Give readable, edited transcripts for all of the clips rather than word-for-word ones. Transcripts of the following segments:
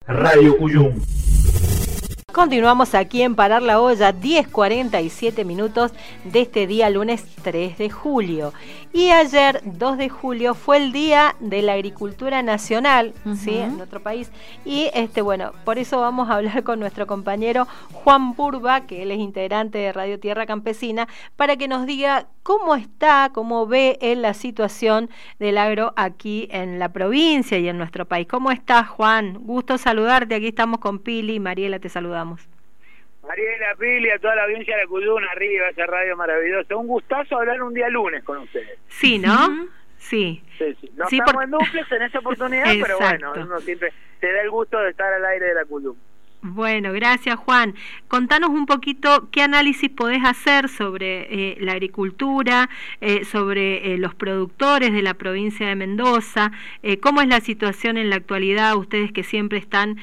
Radio Cuyum. Continuamos aquí en Parar la Olla, 10:47 minutos de este día lunes 3 de julio. Y ayer, 2 de julio, fue el Día de la Agricultura Nacional, ¿sí? En nuestro país. Y bueno, por eso vamos a hablar con nuestro compañero Juan Burba, que él es integrante de Radio Tierra Campesina, para que nos diga cómo está, cómo ve él la situación del agro aquí en la provincia y en nuestro país. ¿Cómo estás, Juan? Gusto saludarte. Aquí estamos con Pili y Mariela, te saludamos. Mariela, Pili, a toda la audiencia de la Cuyum, arriba, esa radio maravillosa. Un gustazo hablar un día lunes con ustedes. Sí, ¿no? Sí. No estamos en duplex en esa oportunidad, pero bueno, uno siempre te da el gusto de estar al aire de la Cuyum. Bueno, gracias, Juan. Contanos un poquito qué análisis podés hacer sobre la agricultura, sobre los productores de la provincia de Mendoza, cómo es la situación en la actualidad, ustedes que siempre están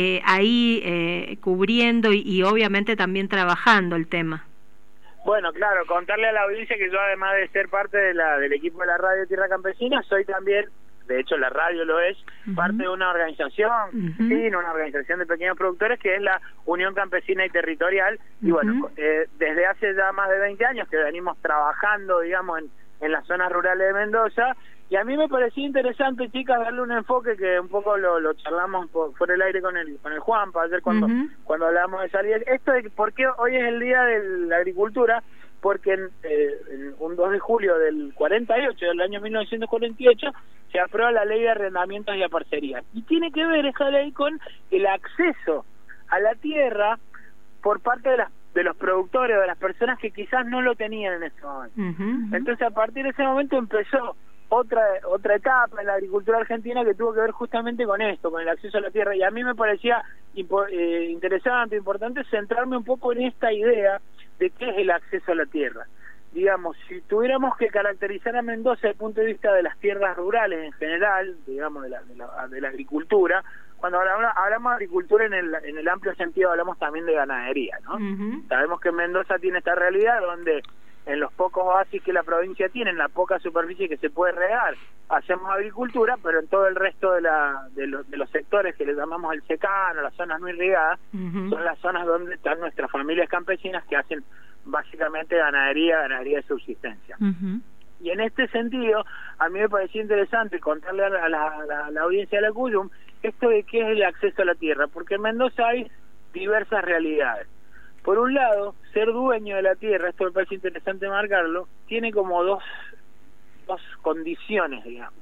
ahí cubriendo y obviamente también trabajando el tema. Bueno, claro, contarle a la audiencia que yo, además de ser parte del equipo de la Radio Tierra Campesina, soy también, de hecho la radio lo es, parte de una organización, una organización de pequeños productores que es la Unión Campesina y Territorial, y bueno, desde hace ya más de 20 años que venimos trabajando, digamos, en las zonas rurales de Mendoza, y a mí me parecía interesante, chicas, darle un enfoque que un poco lo charlamos fuera del aire con el Juan, para ayer cuando hablábamos de salir, esto de por qué hoy es el Día de la Agricultura, porque en un 2 de julio del 48, del año 1948, se aprueba la ley de arrendamientos y a parcerías. Y tiene que ver esa ley con el acceso a la tierra por parte de los productores o de las personas que quizás no lo tenían en ese momento. Entonces, a partir de ese momento empezó otra etapa en la agricultura argentina que tuvo que ver justamente con esto, con el acceso a la tierra. Y a mí me parecía interesante, importante centrarme un poco en esta idea de qué es el acceso a la tierra. Digamos, si tuviéramos que caracterizar a Mendoza desde el punto de vista de las tierras rurales en general, digamos, de la agricultura, cuando hablamos de agricultura en el amplio sentido, hablamos también de ganadería, ¿no? Sabemos que Mendoza tiene esta realidad donde en los pocos oasis que la provincia tiene, en la poca superficie que se puede regar, hacemos agricultura, pero en todo el resto de los sectores que le llamamos el secano, las zonas no irrigadas, son las zonas donde están nuestras familias campesinas que hacen básicamente ganadería de subsistencia. Y en este sentido, a mí me pareció interesante contarle a la audiencia de la Cuyum esto de qué es el acceso a la tierra, porque en Mendoza hay diversas realidades. Por un lado, ser dueño de la tierra, esto me parece interesante marcarlo, tiene como dos condiciones, digamos.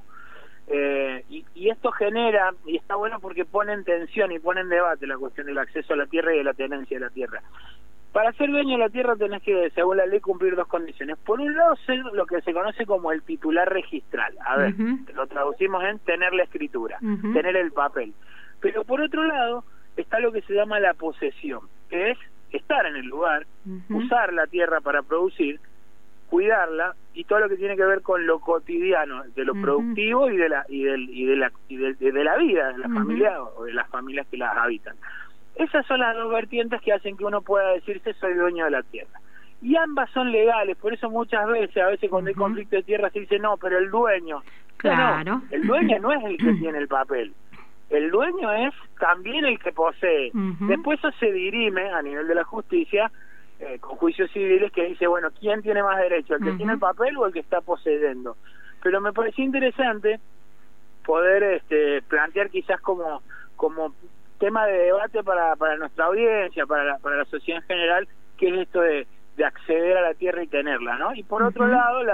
Y esto genera, y está bueno porque pone en tensión y pone en debate la cuestión del acceso a la tierra y de la tenencia de la tierra. Para ser dueño de la tierra tenés que, según la ley, cumplir dos condiciones. Por un lado, ser lo que se conoce como el titular registral. A ver, lo traducimos en tener la escritura, tener el papel. Pero por otro lado, está lo que se llama la posesión, que es estar en el lugar, usar la tierra para producir, cuidarla y todo lo que tiene que ver con lo cotidiano, de lo productivo y de la vida de la familia o de las familias que las habitan. Esas son las dos vertientes que hacen que uno pueda decirse soy dueño de la tierra. Y ambas son legales, por eso muchas veces, a veces cuando hay conflicto de tierra se dice no, pero el dueño. Claro. No, el dueño no es el que tiene el papel. El dueño es también el que posee. Después eso se dirime a nivel de la justicia con juicios civiles que dice, bueno, ¿quién tiene más derecho? ¿El que tiene el papel o el que está poseyendo? Pero me pareció interesante poder plantear quizás como tema de debate para nuestra audiencia, para la sociedad en general, que es esto de acceder a la tierra y tenerla, ¿no? Y por otro lado,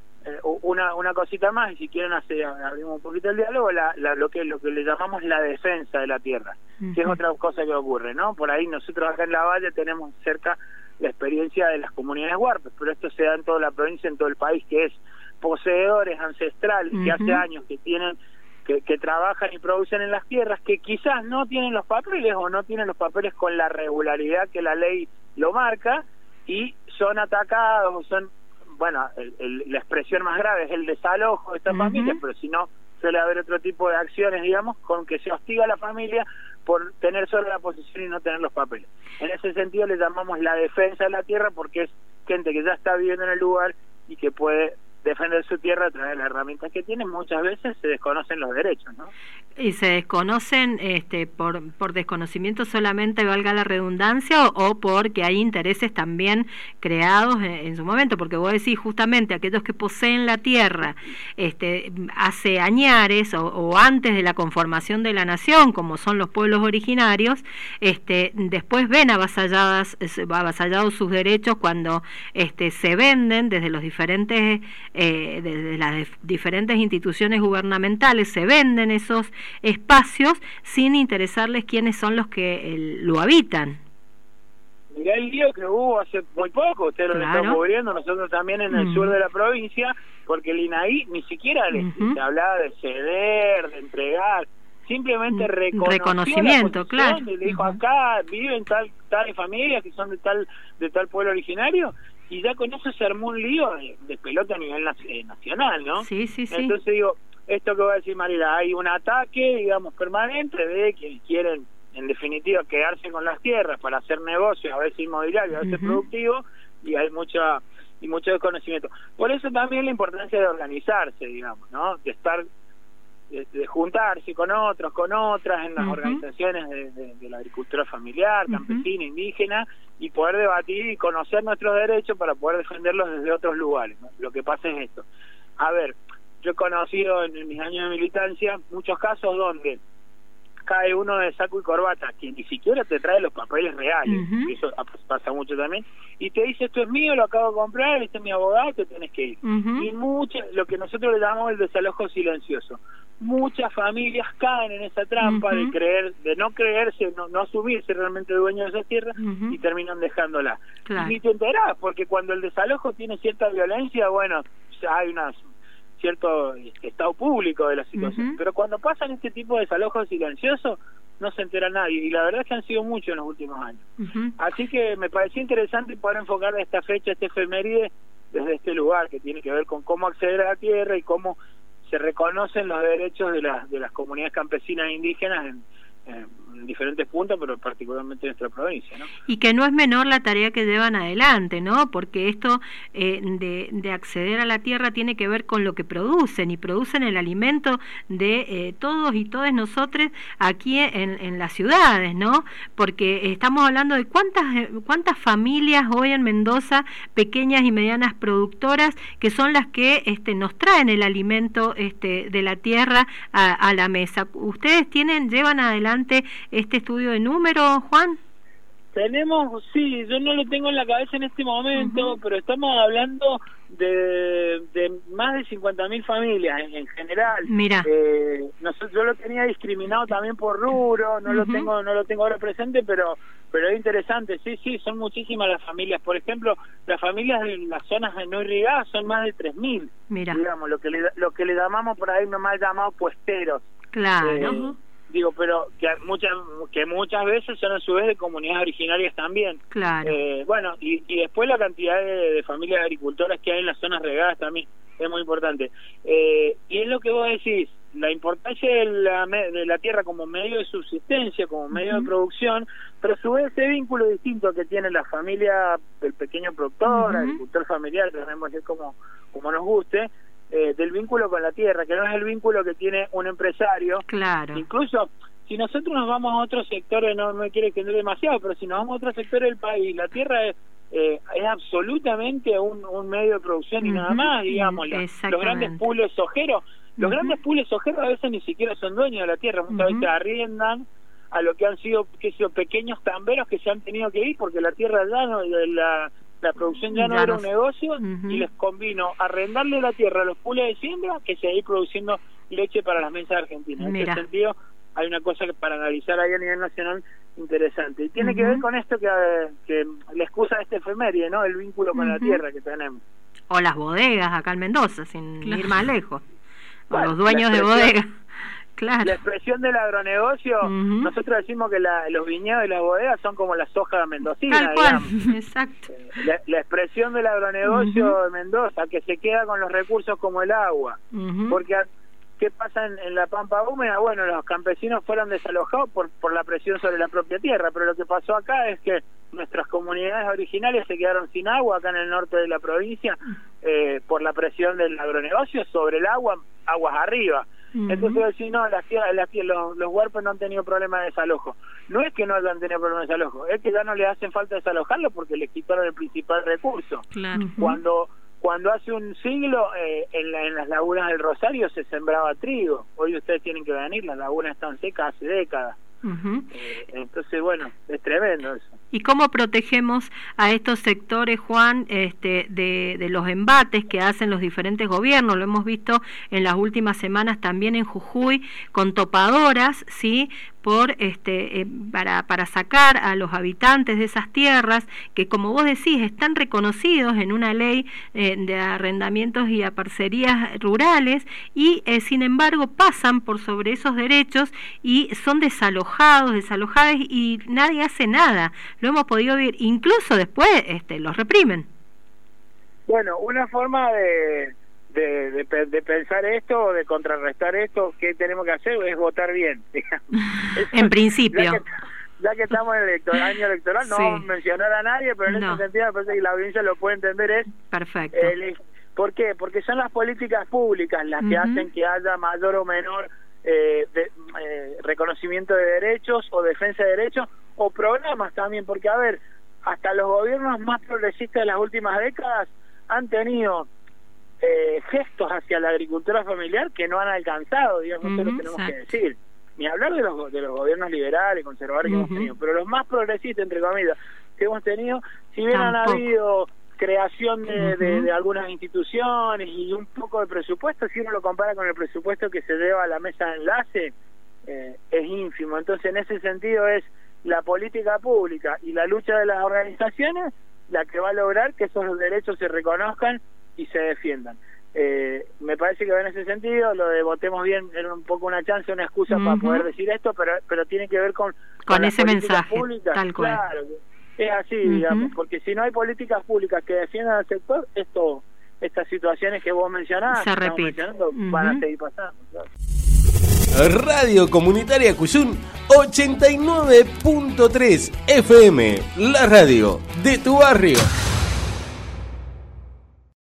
una cosita más, y si quieren abrimos un poquito el diálogo, lo que le llamamos la defensa de la tierra, que es otra cosa que ocurre, ¿no? Por ahí nosotros acá en la Valle tenemos cerca la experiencia de las comunidades huarpes, pero esto se da en toda la provincia, en todo el país, que es poseedores ancestrales que hace años que tienen que trabajan y producen en las tierras, que quizás no tienen los papeles o no tienen los papeles con la regularidad que la ley lo marca, y son atacados, son, bueno, la expresión más grave es el desalojo de estas familias, pero si no, suele haber otro tipo de acciones, digamos, con que se hostiga a la familia por tener solo la posesión y no tener los papeles. En ese sentido le llamamos la defensa de la tierra, porque es gente que ya está viviendo en el lugar y que puede defender su tierra a través de las herramientas que tienen. Muchas veces se desconocen los derechos, ¿no? Y se desconocen por desconocimiento solamente, valga la redundancia, o porque hay intereses también creados en su momento, porque vos decís justamente aquellos que poseen la tierra hace añares o antes de la conformación de la nación, como son los pueblos originarios, después ven avasallados sus derechos cuando se venden desde los diferentes desde las diferentes instituciones gubernamentales, se venden esos espacios sin interesarles quiénes son los que lo habitan. Mirá el lío que hubo hace muy poco, ustedes lo están cubriendo, nosotros también en el sur de la provincia, porque el INAI ni siquiera se hablaba de ceder, de entregar, simplemente reconocimiento, claro. Le dijo, acá viven tales familias que son de tal pueblo originario, y ya con eso se armó un lío de pelota a nivel nacional, ¿no? Sí. Entonces digo, esto que va a decir Mariela, hay un ataque, digamos, permanente de quienes quieren, en definitiva, quedarse con las tierras para hacer negocios, a veces inmobiliarios, a veces productivos, y hay mucho desconocimiento. Por eso también la importancia de organizarse, digamos, ¿no? De estar, de juntarse con otros, con otras en las organizaciones de la agricultura familiar, campesina, indígena, y poder debatir y conocer nuestros derechos para poder defenderlos desde otros lugares, ¿no? Lo que pasa es esto. A ver, yo he conocido en mis años de militancia muchos casos donde cae uno de saco y corbata que ni siquiera te trae los papeles reales, y eso pasa mucho también, y te dice, esto es mío, lo acabo de comprar, este es mi abogado, te tenés que ir. Y lo que nosotros le llamamos el desalojo silencioso. Muchas familias caen en esa trampa de no creerse, no asumirse realmente dueño de esa tierra, y terminan dejándola. Claro. Y ni te enterás, porque cuando el desalojo tiene cierta violencia, bueno, hay cierto estado público de la situación, pero cuando pasan este tipo de desalojos silenciosos no se entera nadie, y la verdad es que han sido muchos en los últimos años. Así que me pareció interesante poder enfocar esta fecha, este efeméride, desde este lugar que tiene que ver con cómo acceder a la tierra y cómo se reconocen los derechos de las comunidades campesinas e indígenas en diferentes puntos, pero particularmente en nuestra provincia, ¿no? Y que no es menor la tarea que llevan adelante, ¿no? Porque esto de acceder a la tierra tiene que ver con lo que producen, y producen el alimento de todos y todas nosotros aquí en las ciudades, ¿no? Porque estamos hablando de cuántas familias hoy en Mendoza, pequeñas y medianas productoras, que son las que nos traen el alimento de la tierra a la mesa. ¿Ustedes llevan adelante este estudio de números, Juan? Tenemos, sí, yo no lo tengo en la cabeza en este momento, pero estamos hablando de más de 50.000 familias en general. Mira, yo lo tenía discriminado también por rubro, no lo tengo ahora presente, pero es interesante. Sí, son muchísimas las familias. Por ejemplo, las familias de las zonas no irrigadas son más de 3.000. Mira, digamos, lo que le llamamos por ahí nomás llamados puesteros. Claro. Digo, pero que muchas veces son a su vez de comunidades originarias también. Claro. Bueno, y después la cantidad de familias agricultoras que hay en las zonas regadas también es muy importante. Y es lo que vos decís, la importancia de la tierra como medio de subsistencia, como medio de producción, pero a su vez ese vínculo distinto que tiene la familia, el pequeño productor, agricultor familiar, que podemos decir como nos guste, del vínculo con la tierra, que no es el vínculo que tiene un empresario. Claro. Incluso si nosotros nos vamos a otros sectores, no me quiero extender demasiado, pero si nos vamos a otros sectores del país, la tierra es absolutamente un medio de producción y nada más, digamos. Los grandes pools sojeros, a veces ni siquiera son dueños de la tierra, muchas veces arriendan a lo que han sido pequeños tamberos que se han tenido que ir porque la tierra ya no, la producción ya no era un negocio, y les convino arrendarle la tierra a los pools de siembra que seguir produciendo leche para las mesas argentinas. En ese sentido hay una cosa que para analizar ahí a nivel nacional interesante, y tiene que ver con esto que la excusa de este efeméride, ¿no? El vínculo con la tierra que tenemos. O las bodegas acá en Mendoza, sin ir más lejos, o los dueños de bodegas. Claro. La expresión del agronegocio, nosotros decimos que los viñedos y las bodegas son como la soja mendocina. Tal cual, exacto. La expresión del agronegocio de Mendoza, que se queda con los recursos como el agua. Porque, ¿qué pasa en la pampa húmeda? Bueno, los campesinos fueron desalojados por la presión sobre la propia tierra, pero lo que pasó acá es que nuestras comunidades comunidades originales se quedaron sin agua acá en el norte de la provincia por la presión del agronegocio sobre el agua, aguas arriba. Entonces decir, no, los huerpes no han tenido problema de desalojo. No es que no hayan tenido problema de desalojo, es que ya no les hacen falta desalojarlo porque les quitaron el principal recurso. Claro. Cuando hace un siglo en las lagunas del Rosario se sembraba trigo. Hoy ustedes tienen que venir, las lagunas están secas hace décadas. Entonces, bueno, es tremendo eso. ¿Y cómo protegemos a estos sectores, Juan, de los embates que hacen los diferentes gobiernos? Lo hemos visto en las últimas semanas también en Jujuy, con topadoras, ¿sí?, para sacar a los habitantes de esas tierras que, como vos decís, están reconocidos en una ley de arrendamientos y a parcerías rurales y sin embargo pasan por sobre esos derechos y son desalojadas y nadie hace nada. Lo hemos podido ver, incluso después los reprimen. Bueno, una forma de pensar esto o de contrarrestar esto, ¿qué tenemos que hacer? Es votar bien, digamos. En principio. Ya que estamos en el año electoral, no vamos a mencionar a nadie, pero en ese sentido me parece que la audiencia lo puede entender. Es perfecto. ¿Por qué? Porque son las políticas públicas las que hacen que haya mayor o menor reconocimiento de derechos o defensa de derechos, o programas también, porque a ver, hasta los gobiernos más progresistas de las últimas décadas han tenido gestos hacia la agricultura familiar que no han alcanzado, digamos, eso lo tenemos que decir. Ni hablar de los gobiernos liberales, conservadores que hemos tenido, pero los más progresistas, entre comillas, que hemos tenido, si bien han habido creación de algunas instituciones y un poco de presupuesto, si uno lo compara con el presupuesto que se lleva a la mesa de enlace, es ínfimo. Entonces, en ese sentido, es la política pública y la lucha de las organizaciones la que va a lograr que esos derechos se reconozcan y se defiendan. Me parece que en ese sentido lo de votemos bien era un poco una chance, una excusa para poder decir esto, pero tiene que ver con ese mensaje públicas, tal cual. Claro, es así, digamos, porque si no hay políticas públicas que defiendan al sector, estas situaciones que vos mencionás se repiten, van a seguir pasando, claro. Radio Comunitaria Cuyún 89.3 FM, la radio de tu barrio.